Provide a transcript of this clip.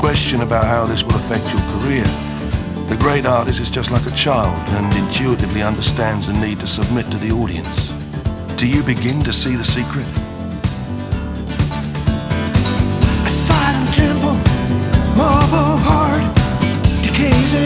question about how this will affect your career, the great artist is just like a child and intuitively understands the need to submit to the audience. Do you begin to see the secret?